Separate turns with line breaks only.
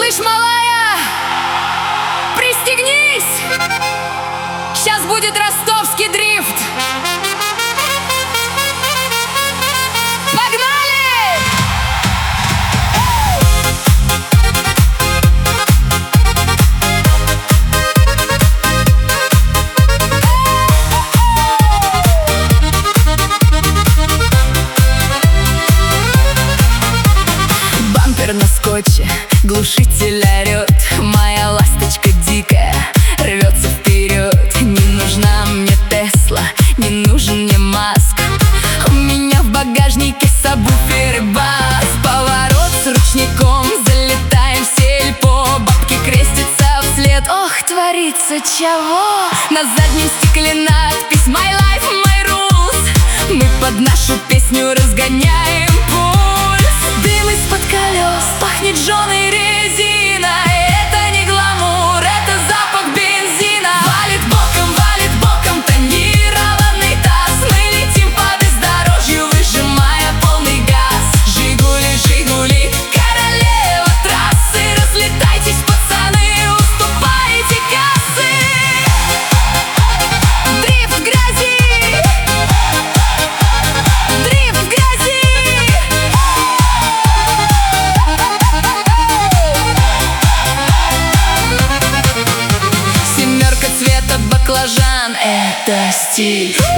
Слышь, малая, пристегнись, сейчас будет ростовский дрифт. На скотче глушитель орёт, моя ласточка дикая рвется вперед. Не нужна мне Тесла, не нужен мне Маск, у меня в багажнике сабвуфер и бас. Поворот с ручником, залетаем в сельпо, бабки крестятся вслед. Ох, творится чего? На заднем стекле надпись My life, my rules. Мы под нашу песню разгоняем пульс. Дым из-под колес, пахнет жженой резиной. Это не гламур, это запах бензина. Валит боком тонированный таз. Мы летим по бездорожью, выжимая полный газ. Жигули, Жигули, королева трассы. Разлетайтесь, пацаны, уступайте кассы. Дрифт в грязи, дрифт в грязи. Семерка цвета баклажан, это стиль.